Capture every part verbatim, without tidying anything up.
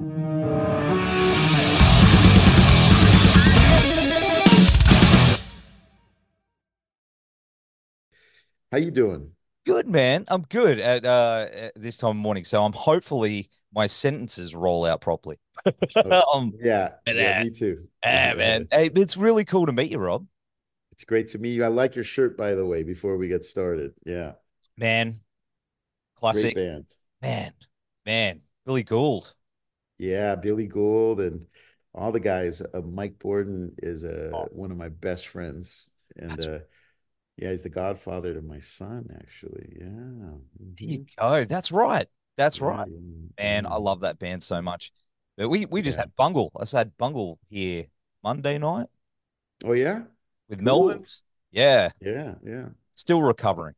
How you doing? Good, man. I'm good at uh at this time of morning, so I'm hopefully my sentences roll out properly. Oh, um, yeah, but, yeah, uh, me too. ah, man, hey, it's really cool to meet you, Rob. It's great to meet you. I like your shirt, by the way, before we get started. Yeah, Man, great classic. band. Man, man, Billy Gould. Yeah, Billy Gould and all the guys. Uh, Mike Borden is uh, Oh, one of my best friends, and that's uh, yeah, he's the godfather to my son, actually. Yeah, there you hmm go. That's right. That's yeah, right. Man, yeah, I love that band so much. But we we just yeah. had Bungle. I just had Bungle here Monday night Oh yeah, with cool. Melvins. Yeah, Yeah, yeah. still recovering.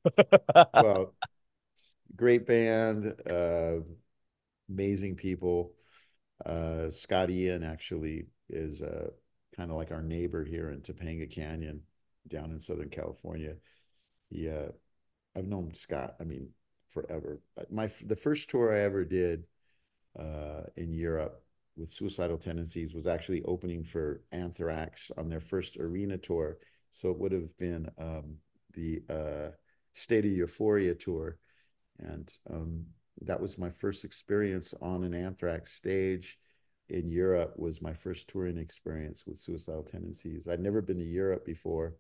Well, great band, uh, amazing people. Uh, Scott Ian actually is uh, kind of like our neighbor here in Topanga Canyon down in Southern California. He, uh, I've known Scott, I mean, forever. My the first tour I ever did uh, in Europe with Suicidal Tendencies was actually opening for Anthrax on their first arena tour. So it would have been um, the uh, State of Euphoria tour, and um, that was my first experience on an Anthrax stage in Europe. Was my first touring experience with Suicidal Tendencies. I'd never been to Europe before,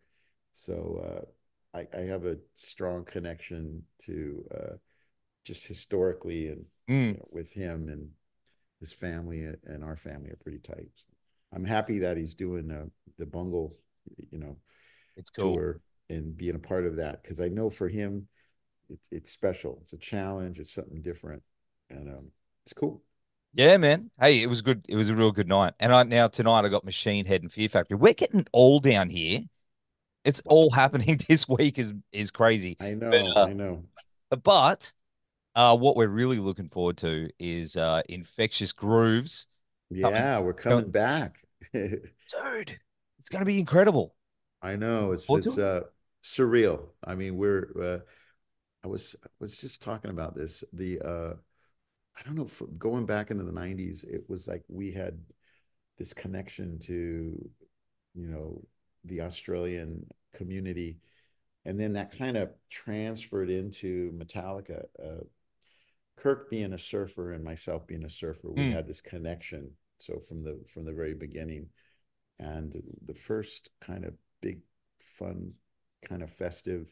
so uh, I, I have a strong connection to uh, just historically, and Mm, you know, with him and his family and our family are pretty tight. So I'm happy that he's doing uh, the Bungle, you know, it's cool. tour and being a part of that, because I know for him it's it's special. It's a challenge. It's something different, and um, it's cool. Yeah, man. Hey, it was good. It was a real good night. And I now tonight I got Machine Head and Fear Factory. We're getting all down here. It's Wow. all happening this week is is crazy. I know, But I know. uh, but uh, what we're really looking forward to is uh, Infectious Grooves coming. Yeah, we're co- coming back. Dude, it's going to be incredible. I know it's Forward it's to it? uh, surreal. I mean, we're uh, I was I was just talking about this. The uh, I don't know, for going back into the nineties, it was like we had this connection to, you know, the Australian community, and then that kind of transferred into Metallica. Uh, Kirk being a surfer and myself being a surfer, we Mm, had this connection. So from the from the very beginning, and the first kind of big, fun, kind of festive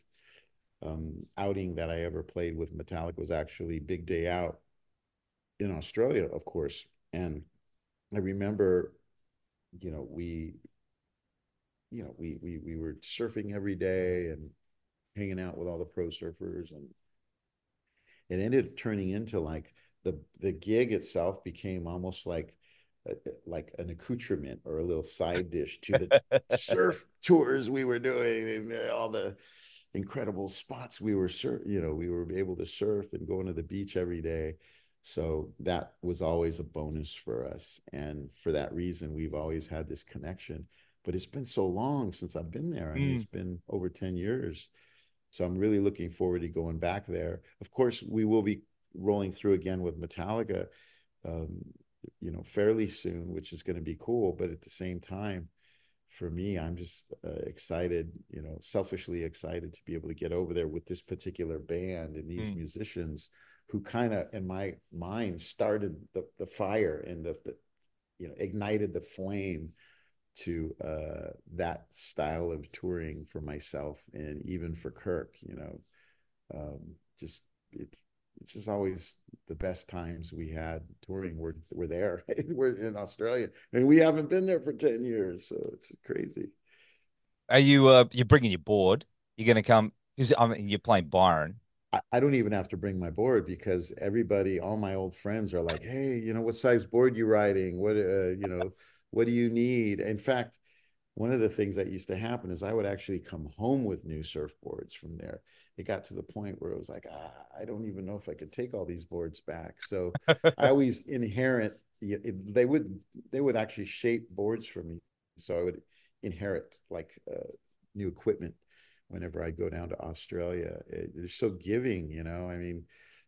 um, outing that I ever played with Metallica was actually Big Day Out in Australia, of course. And I remember, you know, we, you know, we we we were surfing every day and hanging out with all the pro surfers, and it ended up turning into like the the gig itself became almost like a, like an accoutrement or a little side dish to the surf tours we were doing, and all the incredible spots we were sur- you know we were able to surf and going to the beach every day. So that was always a bonus for us, and for that reason we've always had this connection. But it's been so long since I've been there. I mean, mm, it's been over ten years, so I'm really looking forward to going back there. Of course, we will be rolling through again with Metallica, um, you know, fairly soon, which is going to be cool. But at the same time, for me, I'm just uh, excited, you know, selfishly excited to be able to get over there with this particular band and these mm. musicians who kind of, in my mind, started the the fire and the, the you know ignited the flame to uh, that style of touring for myself and even for Kirk. You know, um, just it's it's just always the best times we had touring. We're we're there. We're in Australia, and we haven't been there for ten years, so it's crazy. Are you uh you're bringing your board? You're going to come because I mean you're playing Byron. I, I don't even have to bring my board because everybody, all my old friends are like, hey, you know, what size board you riding? What uh, you know, what do you need? In fact, one of the things that used to happen is I would actually come home with new surfboards from there. It got to the point where it was like, ah, I don't even know if I could take all these boards back. So I always inherit. It, they would they would actually shape boards for me, so I would inherit like uh, new equipment whenever I go down to Australia. It, they're so giving, you know. I mean,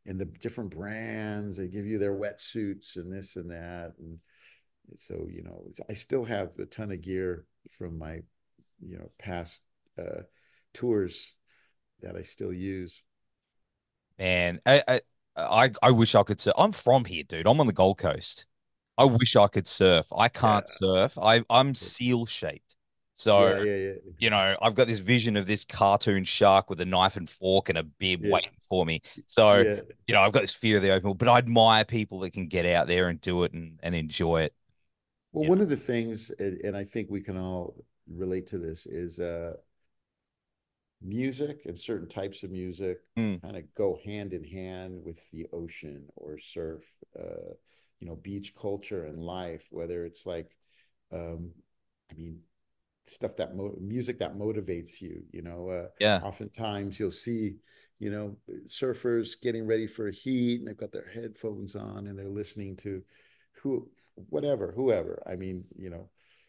and the different brands. They give you their wetsuits and this and that. And so, you know, I still have a ton of gear from my, you know, past uh, tours that I still use. Man, I, I I I wish I could surf. I'm from here, dude. I'm on the Gold Coast. I wish I could surf. I Yeah. can't surf. I I'm seal shaped. So, Yeah. Yeah. Yeah. you know, I've got this vision of this cartoon shark with a knife and fork and a bib Yeah. waiting for me. So, Yeah. you know, I've got this fear of the open, but I admire people that can get out there and do it and, and enjoy it. Well, You one of the things, and, and I think we can all relate to this, is uh, music and certain types of music know. Mm, kind of go hand in hand with the ocean or surf, uh, you know, beach culture and life, whether it's like, um, I mean, stuff that mo- music that motivates you, you know, yeah. uh, oftentimes you'll see, you know, surfers getting ready for a heat and they've got their headphones on and they're listening to who, whatever, whoever. I mean, you know,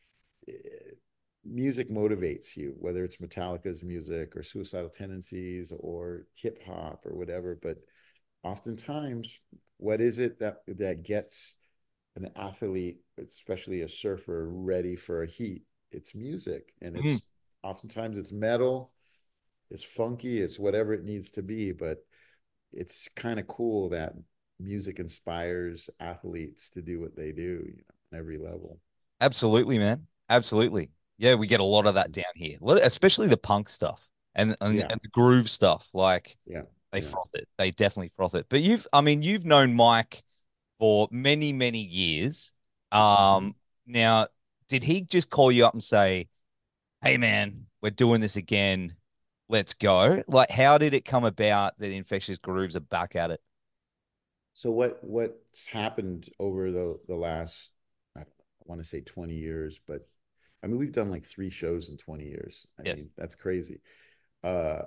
music motivates you, whether it's Metallica's music or Suicidal Tendencies or hip hop or whatever. But oftentimes, what is it that that gets an athlete, especially a surfer, ready for a heat? It's music, and Mm. it's oftentimes it's metal, it's funky, it's whatever it needs to be. But it's kind of cool that music inspires athletes to do what they do, you know, on every level. Absolutely, man. Absolutely. Yeah, we get a lot of that down here, A lot- especially the punk stuff and, and Yeah, and the groove stuff. Like yeah, they yeah. froth it. They definitely froth it. But you've, I mean, you've known Mike for many, many years. Mm-hmm. Um, now, did he just call you up and say, "Hey, man, we're doing this again. Let's go"? Like, how did it come about that Infectious Grooves are back at it? So what what's happened over the the last I, I want to say twenty years, but I mean we've done like three shows in twenty years. I Yes. mean, that's crazy. Uh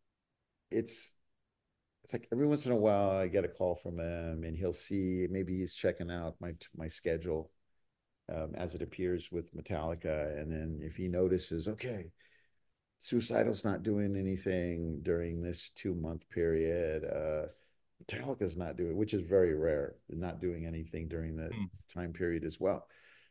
it's it's like every once in a while I get a call from him and he'll see maybe he's checking out my my schedule um, as it appears with Metallica, and then if he notices, okay, Suicidal's not doing anything during this two month period. Uh, Metallica's not doing, which is very rare, not doing anything during that Mm. time period as well.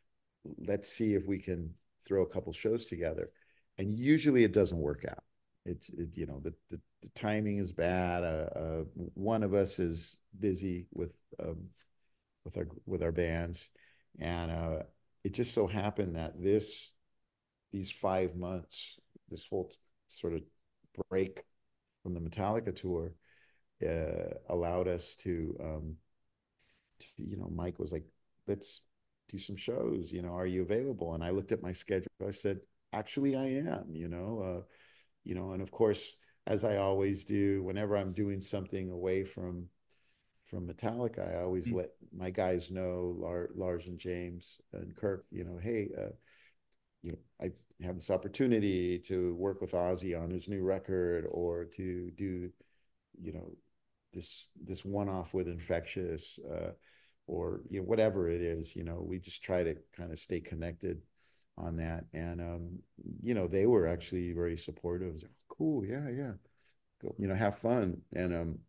Let's see if we can throw a couple shows together. And usually it doesn't work out. It's, it, you know, the, the, the timing is bad. Uh, uh, one of us is busy with, um, with our, with our bands. And uh, it just so happened that this, these five months, this whole sort of break from the Metallica tour uh, allowed us to, um, to, you know, Mike was like, let's do some shows, you know, are you available? And I looked at my schedule. I said, actually, I am, you know, uh, you know, and of course, as I always do, whenever I'm doing something away from from Metallica, I always Mm. let my guys know, Lars and James and Kirk, you know, hey, uh, you know, I have this opportunity to work with Ozzy on his new record or to do, you know, this this one off with Infectious uh, or you know whatever it is. You know, we just try to kind of stay connected on that, and um, you know, they were actually very supportive. Like, cool, yeah, yeah, go, you know, have fun, and um,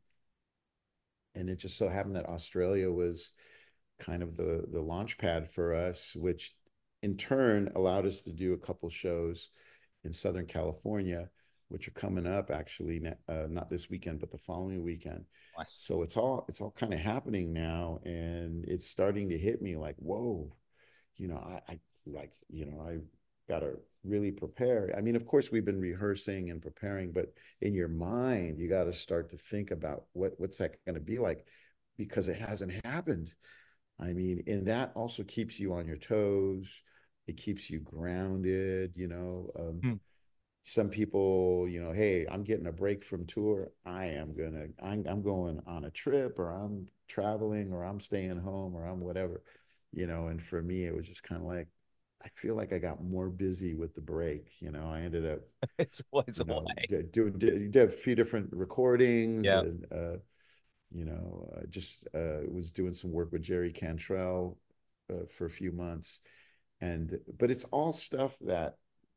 and it just so happened that Australia was kind of the the launch pad for us, which in turn allowed us to do a couple shows in Southern California, which are coming up actually, uh, not this weekend, but the following weekend. Nice. So it's all it's all kind of happening now, and it's starting to hit me like, whoa, you know, I, I like, you know, I got to really prepare. I mean, of course, we've been rehearsing and preparing, but in your mind, you got to start to think about what what's that going to be like, because it hasn't happened. I mean, and that also keeps you on your toes. It keeps you grounded, you know. Um, Mm. some people, you know, hey, I'm getting a break from tour. I am gonna, I'm, I'm going on a trip, or I'm traveling, or I'm staying home, or I'm whatever, you know. And for me, it was just kind of like, I feel like I got more busy with the break. You know, I ended up, It's always a you know, way. doing did, did a few different recordings, Yeah. and uh, you know, uh, just uh, was doing some work with Jerry Cantrell uh, for a few months, and but it's all stuff that,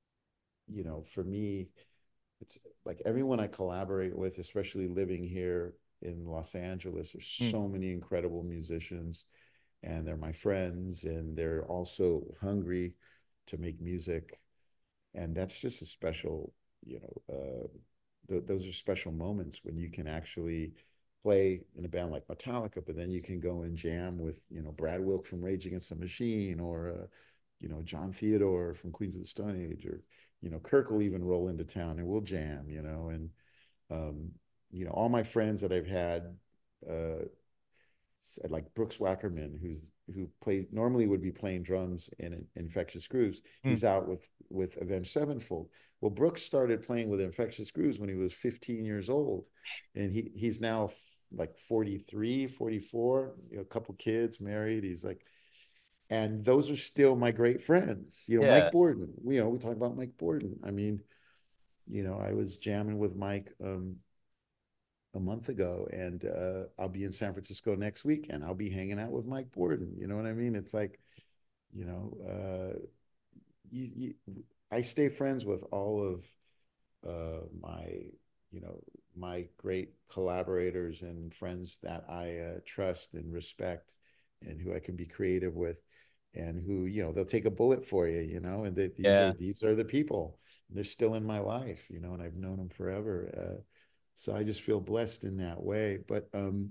you know, for me, it's like everyone I collaborate with, especially living here. in Los Angeles. There's Mm. so many incredible musicians, and they're my friends, and they're also hungry to make music. And that's just a special, you know, uh, th those are special moments when you can actually play in a band like Metallica, but then you can go and jam with, you know, Brad Wilk from Rage Against the Machine, or, uh, you know, John Theodore from Queens of the Stone Age, or, you know, Kirk will even roll into town and we'll jam, you know, and, um, you know, all my friends that I've had, uh, like Brooks Wackerman, who's who plays normally would be playing drums in Infectious Grooves. Mm. He's out with with Avenged Sevenfold. Well, Brooks started playing with Infectious Grooves when he was fifteen years old, and he he's now like forty-three, forty-four, you know, a couple kids, married. He's like, and those are still my great friends. You know, Yeah. Mike Borden. You know, we talk about Mike Borden. I mean, you know, I was jamming with Mike um, a month ago, and uh, I'll be in San Francisco next week, and I'll be hanging out with Mike Borden. You know what I mean? It's like, you know, uh, you, you, I stay friends with all of uh, my, you know, my great collaborators and friends that I uh, trust and respect, and who I can be creative with, and who, you know, they'll take a bullet for you, you know, and they, these are Yeah. these are the people. They're still in my life, you know, and I've known them forever. Uh, so I just feel blessed in that way. But um,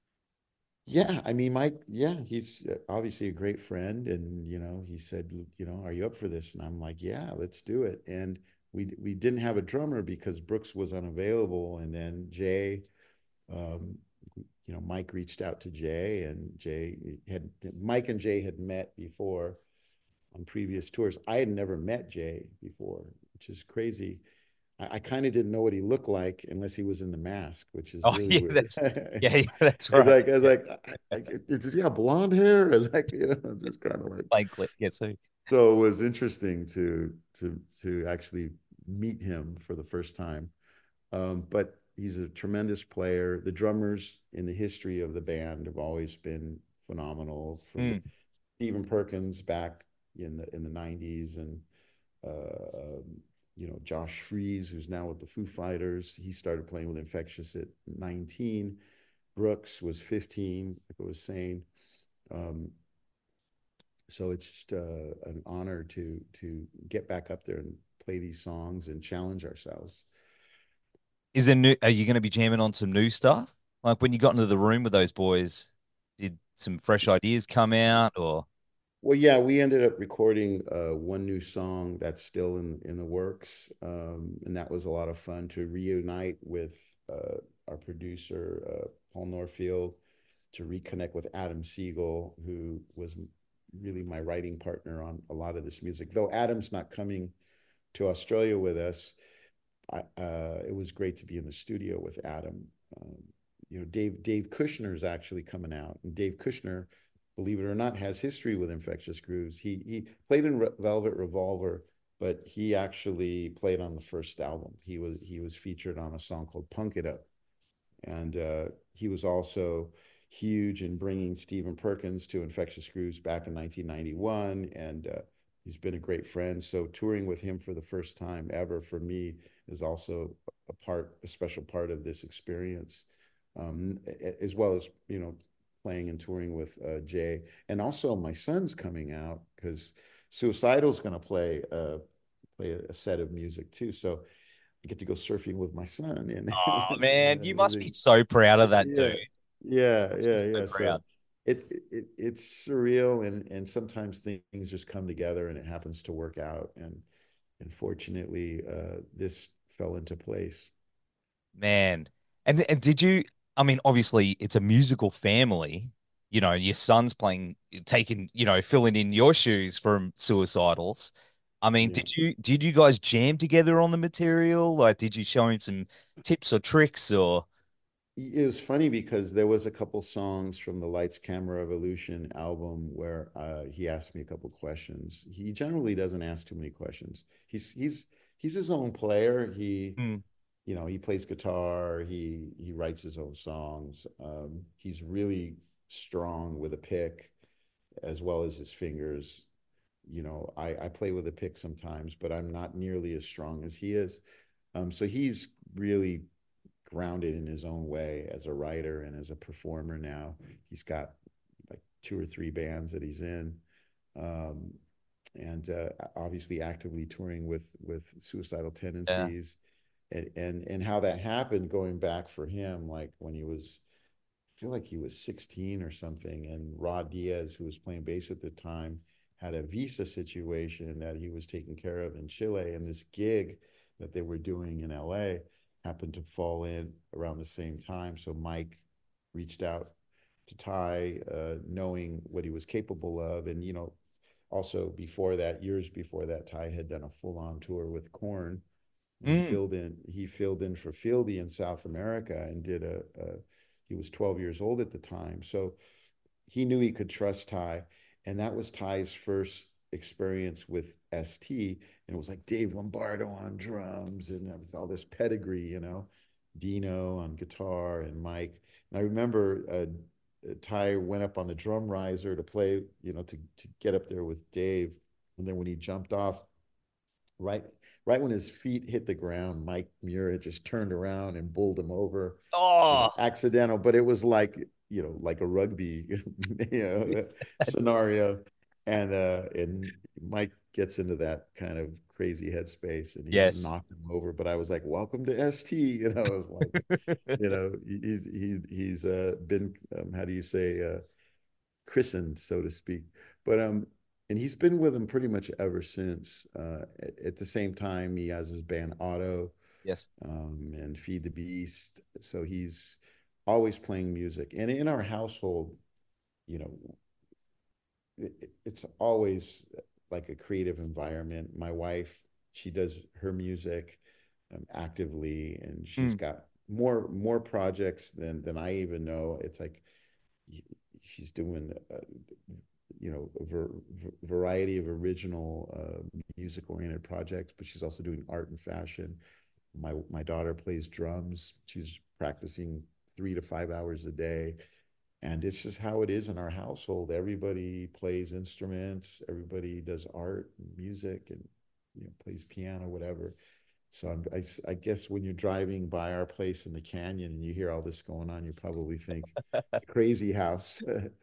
yeah, I mean, Mike, yeah, he's uh, obviously a great friend. And, you know, he said, you know, are you up for this? And I'm like, yeah, let's do it. And we we didn't have a drummer because Brooks was unavailable. And then Jay, um, you know, Mike reached out to Jay, and Jay had Mike and Jay had met before on previous tours. I had never met Jay before, which is crazy. I, I kind of didn't know what he looked like unless he was in the mask, which is Oh, really yeah, weird. that's I yeah, yeah, that's was right. like, I was Yeah. like, I, I, does he have blonde hair? I was like, you know, just kind of like. Playing clip. Yeah, so So it was interesting to to to actually meet him for the first time. Um, but he's a tremendous player. The drummers in the history of the band have always been phenomenal. From mm. Stephen Perkins back in the in the nineties, and uh, um, you know, Josh Freese, who's now with the Foo Fighters. He started playing with Infectious at nineteen. Brooks was fifteen, like I was saying. Um, so it's just uh, an honor to to get back up there and play these songs and challenge ourselves. Is there new, are you going to be jamming on some new stuff? Like when you got into the room with those boys, did some fresh ideas come out or? Well, yeah, we ended up recording uh, one new song that's still in in the works, um, and that was a lot of fun to reunite with uh, our producer uh, Paul Norfield, to reconnect with Adam Siegel, who was really my writing partner on a lot of this music. Though Adam's not coming to Australia with us, I, uh, it was great to be in the studio with Adam. Um, you know, Dave Dave Kushner is actually coming out, and Dave Kushner, believe it or not, has history with Infectious Grooves. He he played in Re Velvet Revolver, but he actually played on the first album. He was he was featured on a song called "Punk It Up," and uh, he was also huge in bringing Stephen Perkins to Infectious Grooves back in nineteen ninety-one, and uh, he's been a great friend. So touring with him for the first time ever for me is also a part, a special part of this experience, um, as well as, you know, playing and touring with uh, Jay. And also my son's coming out because Suicidal's going to play uh, play a, a set of music too. So I get to go surfing with my son, and, Oh and man, you must be uh, so proud of that dude. yeah, yeah, Must be yeah, so yeah. proud. So it, it it's surreal, and and sometimes things just come together, and it happens to work out. And unfortunately, uh, this fell into place. Man. And and did you, I mean, obviously it's a musical family. You know, your son's playing, taking, you know, filling in your shoes from Suicidals. I mean, Yeah. did you did you guys jam together on the material? Like, did you show him some tips or tricks or? It was funny because there was a couple songs from the Lights Camera Evolution album where uh, he asked me a couple questions. He generally doesn't ask too many questions. He's he's he's his own player. He, Hmm. you know, he plays guitar. He he writes his own songs. Um, he's really strong with a pick as well as his fingers. You know, I I play with a pick sometimes, but I'm not nearly as strong as he is. Um, so he's really grounded in his own way as a writer and as a performer now. He's got like two or three bands that he's in. Um, and uh, obviously actively touring with with Suicidal Yeah. Tendencies, and, and and how that happened going back for him, like when he was, I feel like he was sixteen or something, and Rod Diaz, who was playing bass at the time, had a visa situation that he was taking care of in Chile, and this gig that they were doing in L A happened to fall in around the same time. So Mike reached out to Ty, uh, knowing what he was capable of, and you know, also before that, years before that, Ty had done a full-on tour with Korn, and he Mm. filled in he filled in for Fieldy in South America and did a, a he was twelve years old at the time, so he knew he could trust Ty, and that was Ty's first experience with S T, and it was like Dave Lombardo on drums and all this pedigree, you know, Dino on guitar and Mike. And I remember uh, Ty went up on the drum riser to play, you know, to to get up there with Dave, and then when he jumped off, right right when his feet hit the ground, Mike Muir had just turned around and bowled him over, you know, Oh, accidental, but it was like, you know, like a rugby, you know, scenario. And uh and Mike gets into that kind of crazy headspace and he just yes. knocked him over. But I was like, welcome to S T, you know, I was like, you know, he's he he's uh been um, how do you say uh christened, so to speak. But um, and he's been with him pretty much ever since. Uh, at, at the same time, he has his band Otto, Yes. um, and Feed the Beast. So he's always playing music. And in our household, you know, it, it's always like a creative environment. My wife, she does her music um, actively, and she's Mm. got more more projects than than I even know. It's like she's doing uh, you know a ver- variety of original uh, music oriented projects, but she's also doing art and fashion. My my daughter plays drums. She's practicing three to five hours a day, and it's just how it is in our household. Everybody plays instruments. Everybody does art and music, and you know plays piano, whatever. So I'm, I, I guess when you're driving by our place in the canyon and you hear all this going on, you probably think it's a crazy house.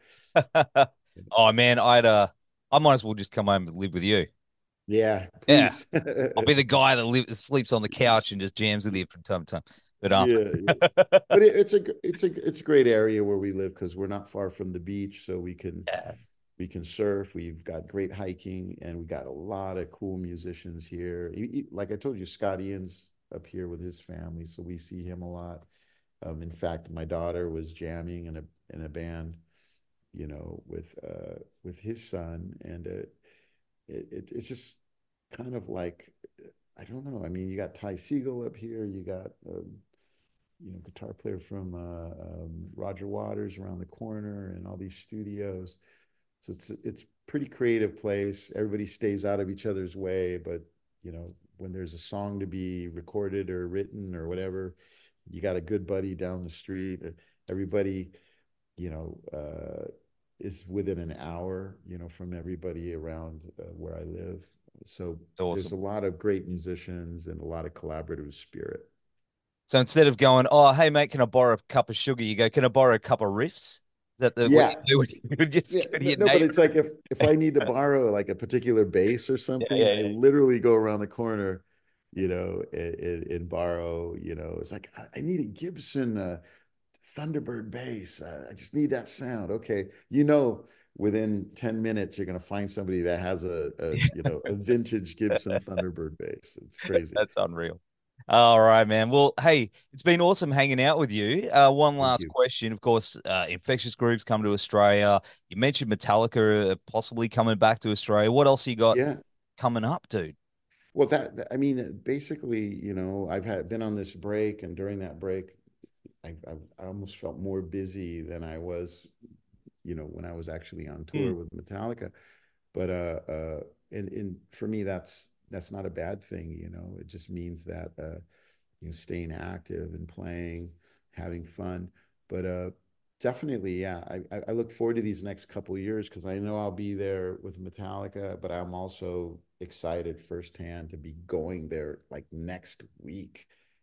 Oh man, I'd uh I might as well just come home and live with you. Yeah, Yeah. please. I'll be the guy that lives sleeps on the couch and just jams with you from time to time. But um Yeah, yeah. But it, it's a it's a it's a great area where we live because we're not far from the beach, so we can yeah. we can surf. We've got great hiking, and we got a lot of cool musicians here. He- he- like I told you, Scott Ian's up here with his family, so we see him a lot. Um, in fact, my daughter was jamming in a in a band, you know, with uh with his son, and uh, it, it it's just kind of like I don't know. I mean, you got Ty Siegel up here, you got um, you know, guitar player from uh, um, Roger Waters around the corner, and all these studios. So it's it's pretty creative place. Everybody stays out of each other's way, but you know, when there's a song to be recorded or written or whatever, you got a good buddy down the street. Everybody, you know, uh, is within an hour, you know, from everybody around uh, where I live. So It's there's awesome. a lot of great musicians and a lot of collaborative spirit. So instead of going, oh, hey mate, can I borrow a cup of sugar? You go, can I borrow a cup of riffs? Is that the what you Yeah, do when you yeah, just go to no, your no, but neighbor? it's like if if I need to borrow like a particular bass or Yeah, something, yeah, I literally go around the corner, you know, and, and, and borrow. You know, it's like I, I need a Gibson uh, Thunderbird bass. Uh, I just need that sound. Okay, you know, within ten minutes you're gonna find somebody that has a, a yeah. you know a vintage Gibson Thunderbird bass. It's crazy. That's unreal. All right, man. Well, hey, it's been awesome hanging out with you. Uh, one Thank last you. question. Of course, uh, Infectious Grooves come to Australia. You mentioned Metallica uh, possibly coming back to Australia. What else you got Yeah. coming up, dude? Well, that that- I mean, basically, you know, I've had been on this break, and during that break, I, I, I almost felt more busy than I was, you know, when I was actually on tour Hmm. with Metallica. But uh, uh, and and for me, that's that's not a bad thing, you know. It just means that uh, you know, staying active and playing, having fun. But uh, definitely, yeah, I I look forward to these next couple of years because I know I'll be there with Metallica, but I'm also excited firsthand to be going there like next week.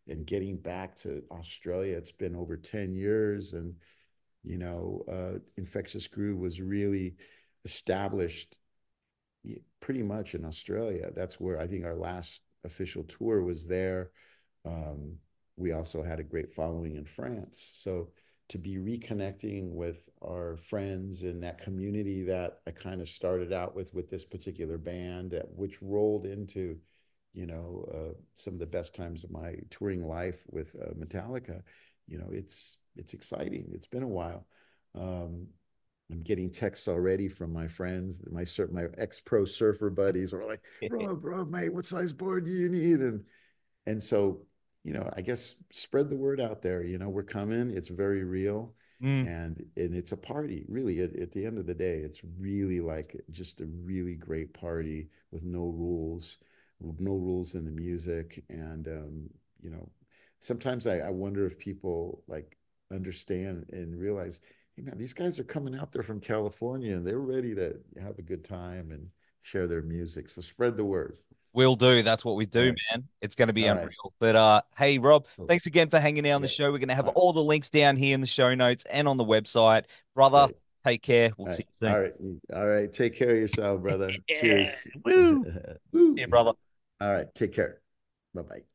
and getting back to Australia. It's been over ten years, and you know, uh, Infectious Groove was really established pretty much in Australia. That's where I think our last official tour was there. Um, we also had a great following in France. So to be reconnecting with our friends in that community that I kind of started out with with this particular band, that which rolled into, you know, uh, some of the best times of my touring life with uh, Metallica. You know, it's it's exciting. It's been a while. Um, I'm getting texts already from my friends, my my ex pro surfer buddies are like, bro, bro, mate, what size board do you need? And and so, you know, I guess spread the word out there. You know, we're coming. It's very real, Mm. and and it's a party. Really, at, at the end of the day, it's really like just a really great party with no rules, no rules in the music, and um, you know, sometimes I, I wonder if people like understand and realize, hey man, these guys are coming out there from California and they're ready to have a good time and share their music. So spread the word. Will do. That's what we All do, right. man. It's going to be All right. unreal. But uh, hey, Rob, Cool. thanks again for hanging out on the Yeah. show. We're going to have All right. all the links down here in the show notes and on the website. Brother, Great. take care. We'll All see right. you soon. All right. All right. Take care of yourself, brother. Yeah. Cheers. Woo. Woo. Yeah, brother. All right. Take care. Bye bye.